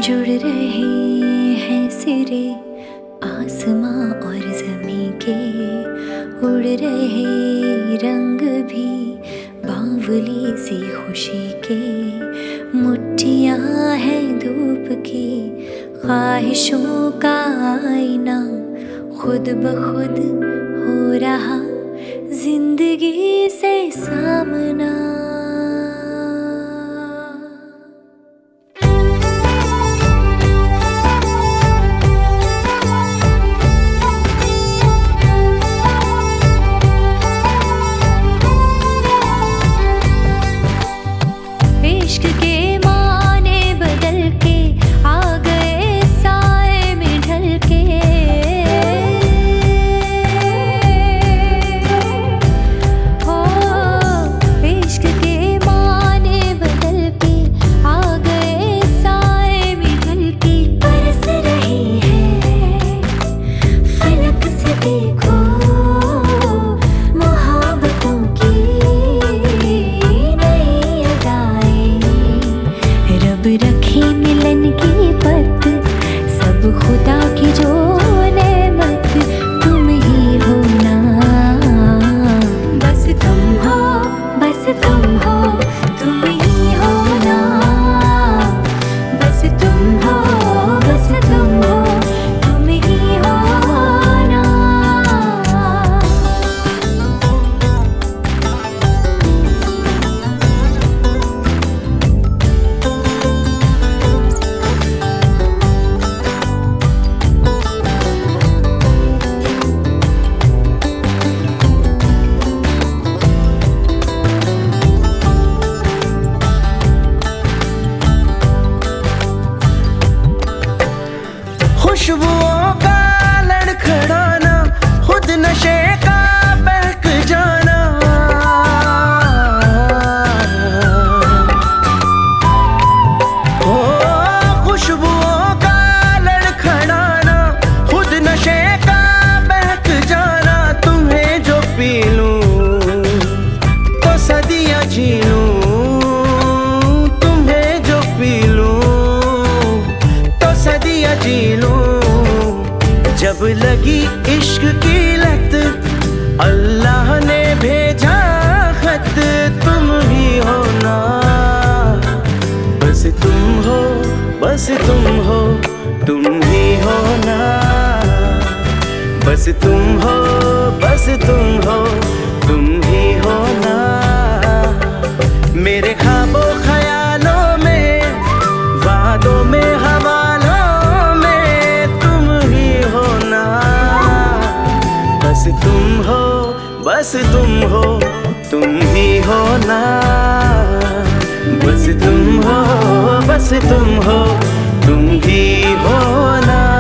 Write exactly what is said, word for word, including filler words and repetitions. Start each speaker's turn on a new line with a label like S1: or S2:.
S1: जुड़ रहे हैं सिरे आसमां और ज़मीं के, उड़ रहे रंग भी बावली सी खुशी के। मुट्ठियाँ हैं धूप की ख्वाहिशों का आईना, खुद ब खुद हो रहा जिंदगी से सामना। इश्क के माने बदल के आ गए साए में ढल के, ओ इश्क के माने बदल के आ गए साए में ढल के। बरस रही है फलक से देखो मोहब्बतों की नई अदाएं, रब रखे मिलन की पत, सब खुदा की जो नेमत तुम ही हो ना। बस तुम हो, बस तुम हो, तुम ही हो ना। बस तुम हो, बस तुम हो, तुम ही हो ना।
S2: खुशबुओं का लड़खड़ाना, खुद नशे का बहक जाना। ओ खुशबुओं का लड़खड़ाना, खुद नशे का बहक जाना। तुम्हें जो पी लूं तो सदियां जी लूं, तुम्हें जो पी लूं तो सदियां जी लूं। जब लगी इश्क की लत, अल्लाह ने भेजा खत, तुम ही हो ना। बस तुम हो, बस तुम हो, तुम ही हो ना। बस तुम हो, बस तुम हो, तुम ही हो ना। मेरे ख्वाबों ख्यालों में, वादों में, हवालों में तुम ही हो ना। बस तुम हो, बस तुम हो, तुम ही हो ना। बस तुम हो, बस तुम हो, तुम ही हो ना।